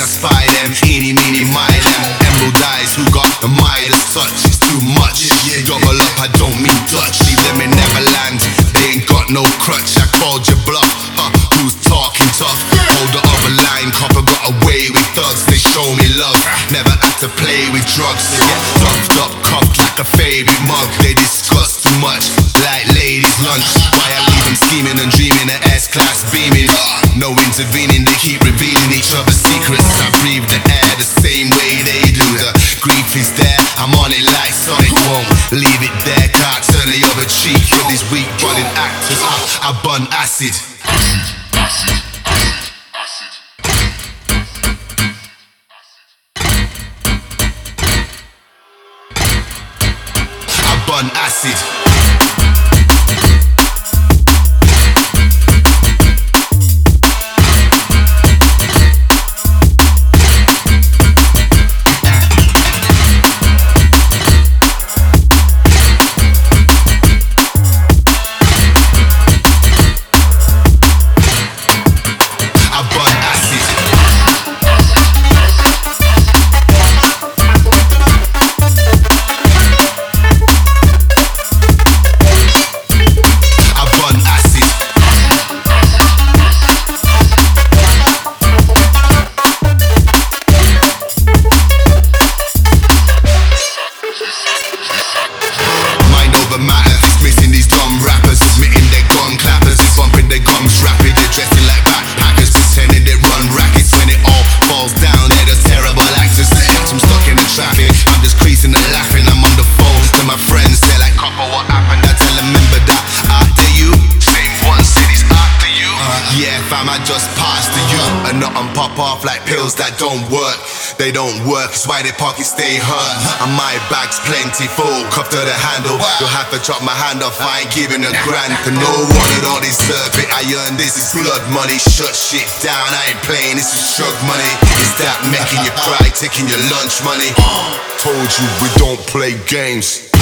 I spy them. Eeny, meeny, miny. Emerald eyes, who got the Midas touch? It's too much. Double up, I don't mean Dutch. Leave them in Neverland. They ain't got no crutch. I called your bluff. Who's talking tough? Hold the other line. Copper got away with thugs. They show me love. Never had to play with drugs. Get duffed up, cuffed like a favorite mug. They discuss too much, like ladies' lunch. Why I leave them scheming and dreaming of S-class beaming. No intervening, they keep revealing each other's secrets. I breathe the air the same way they do. The grief is there, I'm on it like Sonic. Won't leave it there, can't turn the other cheek. With these weak budding actors, I bun acid. I bun acid. I just pass to you and nothing pop off like pills that don't work. They don't work, it's why their pockets stay hurt. And my bag's plenty full, cuffed to the handle. You'll have to chop my hand off, I ain't giving a grand. For no one at all deserve it. I earn this is blood money. Shut shit down, I ain't playing, this is drug money. It's that making you cry, taking your lunch money. Told you we don't play games.